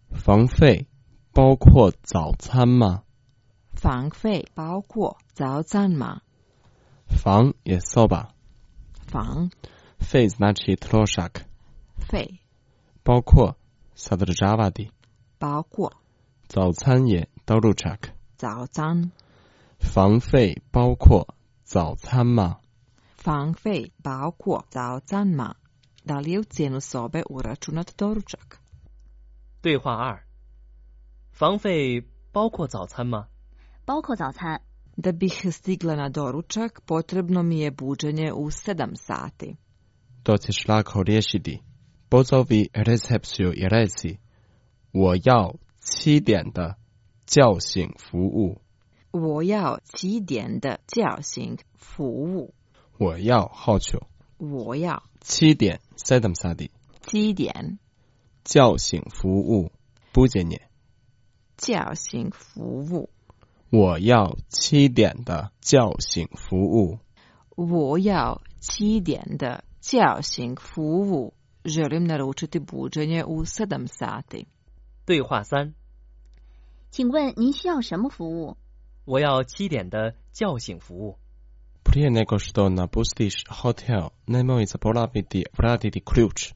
房费包括早餐吗？ 房费包括早餐吗？ 房je soba. 房 Fej znači trošak. 费包括 sadržavati. 包括早餐je doručak. 早餐。 房费包括早餐吗？ 房费包括早餐吗？Da li je u cijenu sobe uračunat doručak? 对话二：房费包括早餐吗？ 包括早餐。 Da bih stigla na doručak, potrebno mi je buđenje u sedam sati. To ćeš lako riješiti. Pozovi recepciju i reci: 我要七点的叫醒服务。 我要七点的叫醒服务。 我要好久。 我要七点 sedam sati。 七点叫醒服务 buđenje。 叫醒服务。 我要七点的叫醒服务。 我要七点的叫醒服务。Želim naručiti buđenje u sedam sati. 对话三： 请问您需要什么服务？ 我要七点的叫醒服务。 Prije nego što napustiš hotel, nemoj zaboraviti vratiti ključ.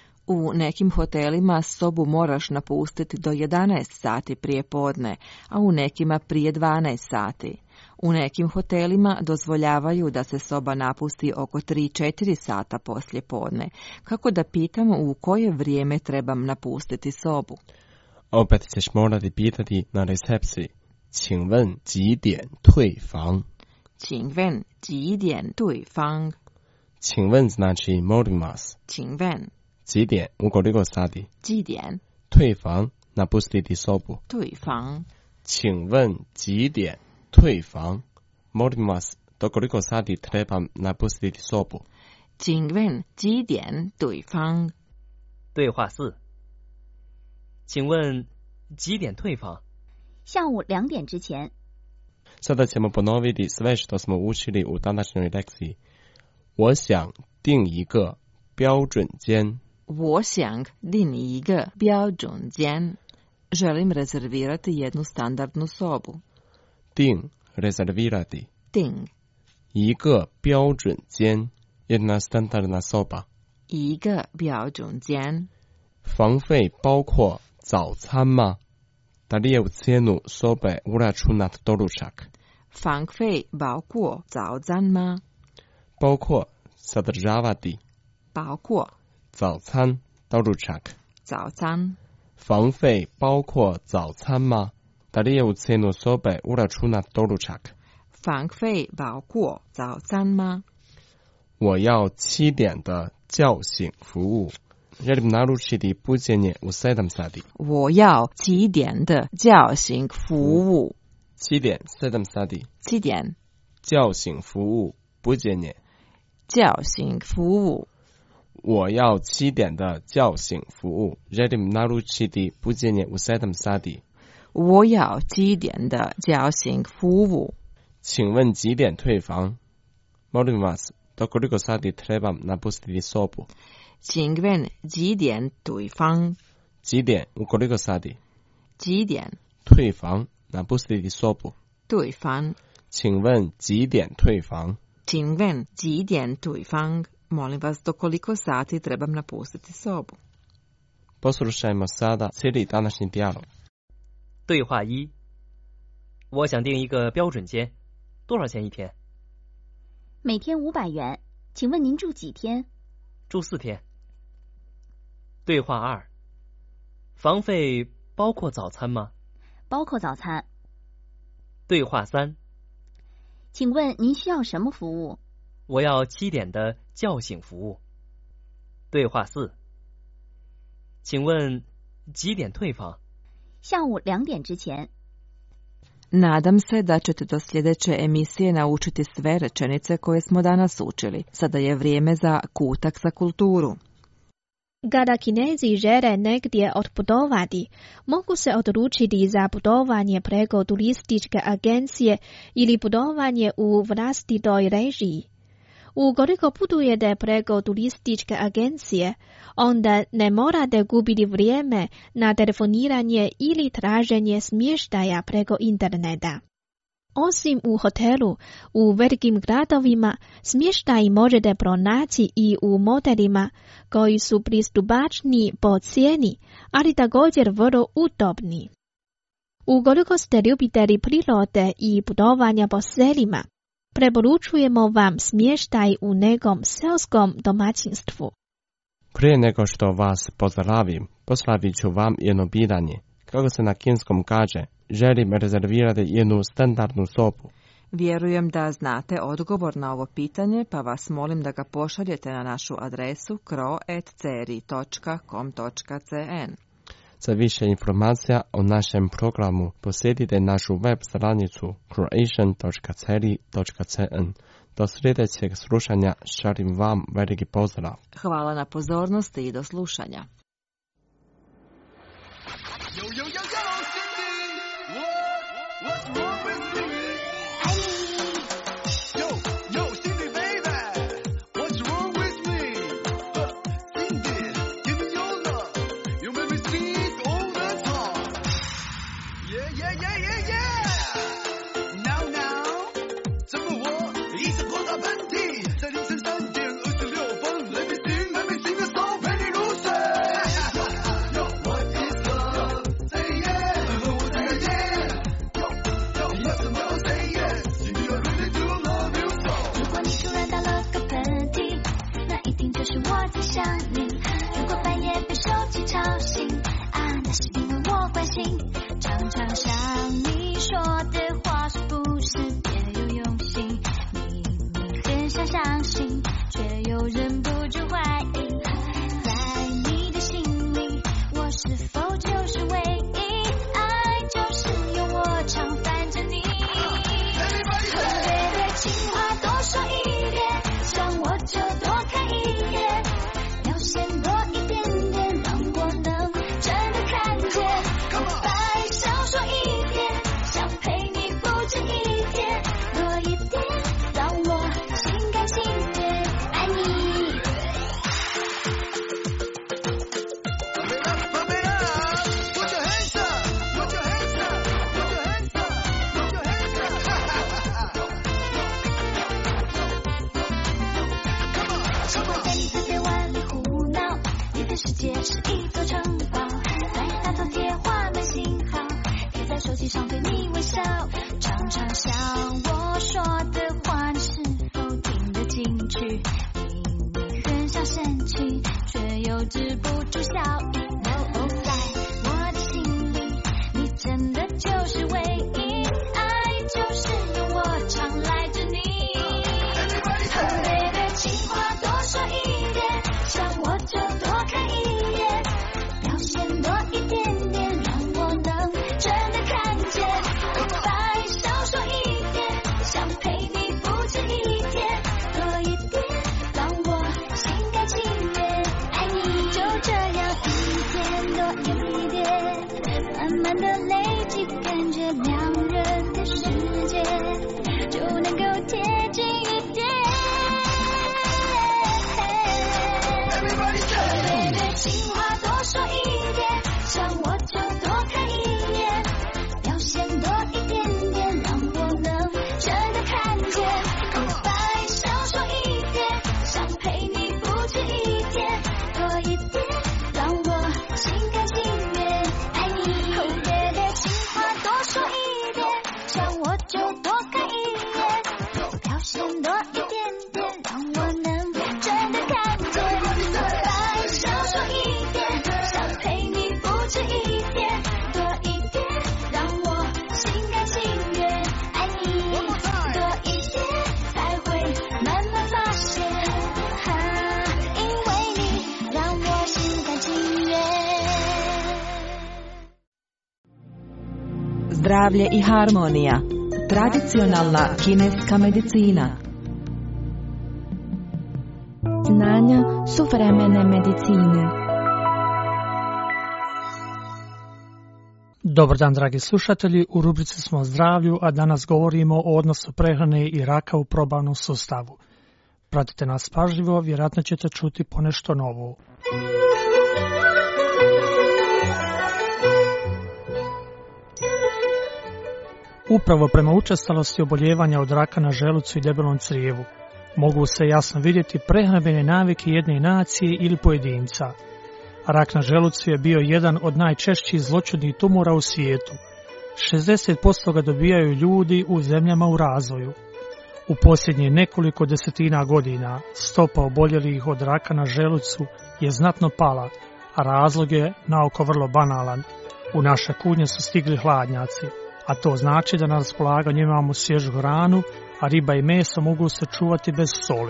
U nekim hotelima sobu moraš napustiti do jedanaest sati prije podne, a u nekima prije dvanaest sati. U nekim hotelima dozvoljavaju da se soba napusti oko tri četiri sata poslije podne, kako da pitamo u koje vrijeme trebam napustiti sobu. Opet ćeš morati pitati na recepciji: 请问几点退房？ 请问几点对方？ 请问znači molim vas。 请问几点 ukoliko sati？ 几点退房 napustiti sobu。 对方。 请问几点退房 molim vas do koliko sati trebam napustiti sobu。 请问几点对方？ 对话四：请问几点退房？ 下午两点之前。 Sada ćemo ponoviti sve što smo učili u današnjoj lekciji. 我想订一个标准间。 我想订一个标准间。Želim rezervirati jednu standardnu sobu. 订 rezervirati. 订一个标准间 jedna standardna soba. 一个标准间。 房费包括早餐吗？ Da li je u cijenu sobe uračunat doručak? 房费包括早餐吗？ 包括 sadržavati. 包括早餐 doručak. 早餐。 房费包括早餐吗？ Da li je u cijenu sobe uračunat doručak? 房费包括早餐吗？ 我要七点的叫醒服务。Želim naručiti buđenje u sedam sati. 我要七点的叫醒服务。 七点 sedam sati. 七点叫醒服务 buđenje. 叫醒服务。 我要七点的叫醒服务。Želim naručiti buđenje u sedam sati. 我要七点的叫醒服务。 请问几点退房？ Molim vas, do koliko sati trebam napustiti sobu? 请问几点对方？ 几点 ukoliko sati? 几点退房 napustiti sobu. 对方？ 请问几点退房？ 请问几点对方？Molim vas, do koliko sati trebam napustiti sobu? Poslušajmo sada cijeli današnji dijalog. 对话一：我想订一个标准间，多少钱一天？ 每天五百元。请问您住几天？ 住四天。对话二：房费包括早餐吗？ 包括早餐。 对话三： 请问您需要什么服务？ 我要七点的叫醒服务。对话四：请问几点退房？ 下午两点之前。 Nadam se da ćete do sljedeće emisije naučiti sve rečenice koje smo danas učili. Sada je vrijeme za kutak za kulturu. Kada Kinezi žele negdje otputovati, mogu se odlučiti za putovanje preko turističke agencije ili putovanje u vlastitoj režiji. Ukoliko putujete preko turističke agencije, onda ne morate gubiti vrijeme na telefoniranje ili traženje smještaja preko interneta. Osim u hotelu, u velikim gradovima smještaj možete pronaći i u motelima koji su pristupačni po cijeni, ali također vrlo udobni. Ukoliko ste ljubitelji prirode i putovanja po selima, preporučujemo vam smještaj u nekom selskom domaćinstvu. Prije nego što vas pozdravim, postavit ću vam jedno pitanje. Kako se na kineskom kaže, želim rezervirati jednu standardnu sobu. Vjerujem da znate odgovor na ovo pitanje, pa vas molim da ga pošaljete na našu adresu kro at ceri točka com točka cn. Za više informacija o našem programu posjetite našu web stranicu croatian točka ceri točka cn. Do sljedećeg slušanja šaljem vam veliki pozdrav. Hvala na pozornosti i do slušanja. Yo, yo, yo, yo, Cindy! What? What's wrong with me? Yo, yo, Cindy, baby! What's wrong with me? Uh, Cindy, give me your love. You make me sing all the time. Yeah, yeah, yeah, yeah, yeah! Now, now, 这个我一直狂打喷嚏，在凌晨三点二十六分 ，Let me sing, let me sing a song，陪你入睡。 我在想你，如果半夜被手机吵醒啊，那是因为我关心，常常想你说的话是不是别有用心？明明很想相信，却又忍不住怀疑，在你的心里，我是否就是唯一？爱就是用我常烦着你，对对，情话多说一点，想我就多看一眼。先多一点点，让我能真的看见。白少说一点，想陪你不止一天，多一点，让我心甘情愿爱你。Put your hands up, put your hands up, put your hands up, put your hands up. Come on, come on. 在你的臂弯里胡闹，你的世界是一座城堡，在大头贴画满信号，贴在手机上对你微笑，常常想我说的话，你是否听得进去？明明很想生气，却又止不住笑意。哦，在我的心里，你真的就是唯一，爱就是用我常赖着你。对对，情话多说一点，想我就多看一眼，表现多一点点，让我能真的看见。白少说一点，想陪你不止一天，多一点，让我心甘情愿爱你。就这样一天多一点，慢慢的累积，感觉两人的世界就能够贴近一点。对对，情话多说一点，想我就多看一眼，表现多一点点，让我能真的看见。白少说一点，想陪你不止一天，多一点，让我心甘情愿爱你。对对，情话多说一点，想我就多看一眼，表现多一点点，让我能真的看见。这一天多一点，让我心甘情愿爱你，多一点才会慢慢发现，啊，因为你让我心甘情愿。 Zdravlje i harmonija. Tradicionalna kineska medicina. Znanja suvremene medicine. Dobar dan, dragi slušatelji. U rubrici smo o zdravlju, a danas govorimo o odnosu prehrane i raka u probavnom sustavu. Pratite nas pažljivo, vjerojatno ćete čuti ponešto novo. Upravo prema učestalosti oboljevanja od raka na želucu i debelom crijevu mogu se jasno vidjeti prehrambene navike jedne nacije ili pojedinca. Rak na želucu je bio jedan od najčešćih zloćudnih tumora u svijetu. šezdeset posto ga dobijaju ljudi u zemljama u razvoju. U posljednje nekoliko desetina godina stopa oboljelih od raka na želucu je znatno pala, a razlog je naoko vrlo banalan. U naše kudnje su stigli hladnjaci, a to znači da na raspolaganju imamo svježu hranu, a riba i meso mogu se čuvati bez soli.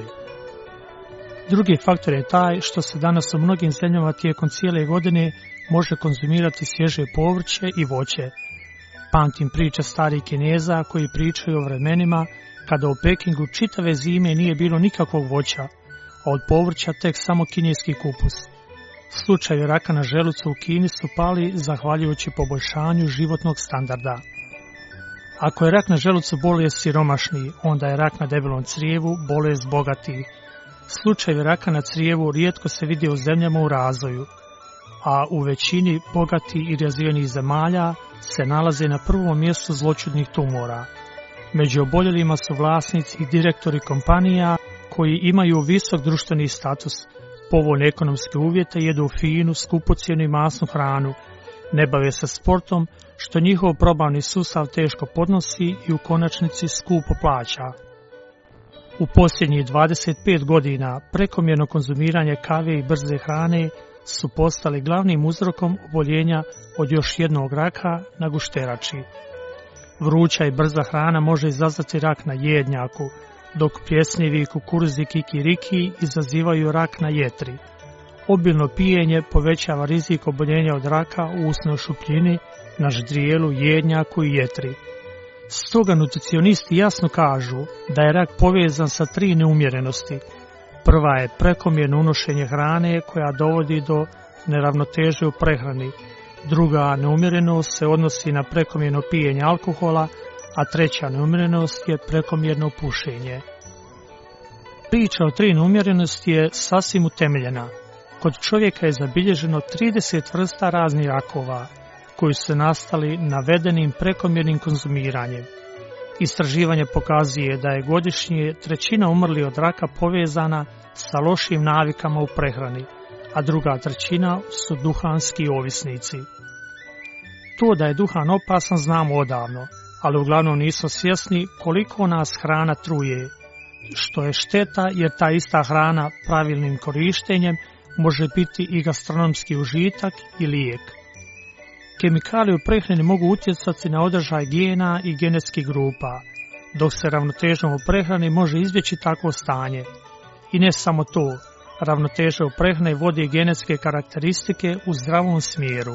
Drugi faktor je taj što se danas u mnogim zemljama tijekom cijele godine može konzumirati svježe povrće i voće. Pamtim priče starih Kineza koji pričaju o vremenima kada u Pekingu čitave zime nije bilo nikakvog voća, a od povrća tek samo kineski kupus. Slučajevi raka na želucu u Kini su pali zahvaljujući poboljšanju životnog standarda. Ako je rak na želucu bolest siromašni, onda je rak na debelom crijevu bolest bogatih. Slučajevi raka na crijevu rijetko se vide u zemljama u razvoju, a u većini bogatih i razvijenih zemalja se nalaze na prvom mjestu zloćudnih tumora. Među oboljelima su vlasnici i direktori kompanija koji imaju visok društveni status, povoljne ekonomske uvjete, jedu finu, skupocjenu i masnu hranu, ne bave se sportom, što njihov probavni sustav teško podnosi i u konačnici skupo plaća. U posljednjih dvadeset pet godina prekomjerno konzumiranje kave i brze hrane su postali glavnim uzrokom oboljenja od još jednog raka na gušterači. Vruća i brza hrana može izazvati rak na jednjaku, dok pljesnivi kukuruzi kikiriki izazivaju rak na jetri. Obilno pijenje povećava rizik oboljenja od raka u usnoj šupljini, na ždrijelu, jednjaku i jetri. Stoga nutricionisti jasno kažu da je rak povezan sa tri neumjerenosti. Prva je prekomjerno unošenje hrane koja dovodi do neravnoteže u prehrani. Druga neumjerenost se odnosi na prekomjerno pijenje alkohola, a treća neumjerenost je prekomjerno pušenje. Priča o tri neumjerenosti je sasvim utemeljena. Kod čovjeka je zabilježeno trideset vrsta raznih rakova, koji su nastali navedenim prekomjernim konzumiranjem. Istraživanje pokazuje da je godišnje trećina umrli od raka povezana sa lošim navikama u prehrani, a druga trećina su duhanski ovisnici. To da je duhan opasan znamo odavno, ali uglavnom nismo svjesni koliko nas hrana truje, što je šteta jer ta ista hrana pravilnim korištenjem može biti i gastronomski užitak i lijek. Kemikalije u prehrani mogu utjecati na održaj gena i genetskih grupa, dok se ravnotežom u prehrani može izbjeći takvo stanje. I ne samo to, ravnoteža u prehrani vodi genetske karakteristike u zdravom smjeru.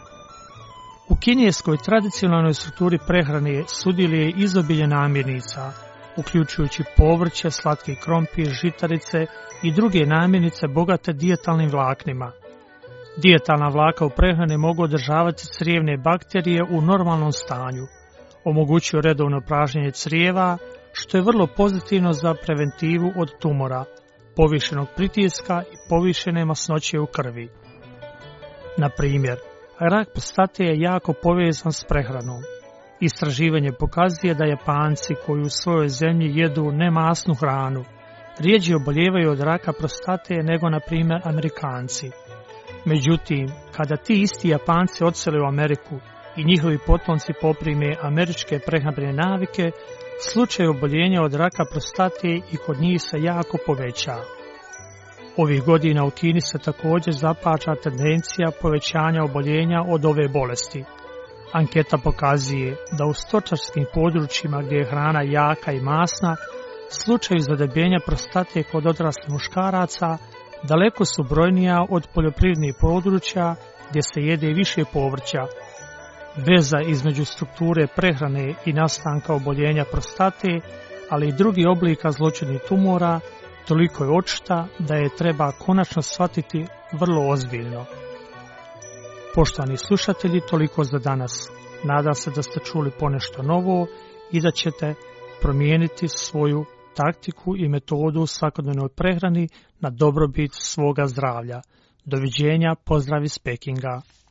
U kineskoj tradicionalnoj strukturi prehrane sudjeluje izobilje namirnica, uključujući povrće, slatki krompir, žitarice i druge namirnice bogate dijetalnim vlaknima. Dijetalna vlaka u prehrani mogu održavati crijevne bakterije u normalnom stanju, omogućuju redovno pražnjenje crijeva, što je vrlo pozitivno za preventivu od tumora, povišenog pritiska i povišene masnoće u krvi. Na primjer, rak prostate je jako povezan s prehranom. Istraživanje pokazuje da Japanci koji u svojoj zemlji jedu nemasnu hranu rijeđe oboljevaju od raka prostate nego na primjer Amerikanci. Međutim, kada ti isti Japanci odsele u Ameriku i njihovi potomci poprime američke prehrambene navike, slučaj oboljenja od raka prostate i kod njih se jako poveća. Ovih godina u Kini se također zapača tendencija povećanja oboljenja od ove bolesti. Anketa pokazuje da u stočarskim područjima gdje je hrana jaka i masna, slučajevi zadebljenja prostate kod odraslih muškaraca daleko su brojnija od poljoprivrednih područja gdje se jede više povrća. Veza između strukture prehrane i nastanka oboljenja prostate, ali i drugih oblika zloćudnih tumora, toliko je očita da je treba konačno shvatiti vrlo ozbiljno. Poštovani slušatelji, toliko za danas. Nadam se da ste čuli ponešto novo i da ćete promijeniti svoju taktiku i metodu u svakodnevnoj prehrani na dobrobit svoga zdravlja. Doviđenja, pozdrav iz Pekinga.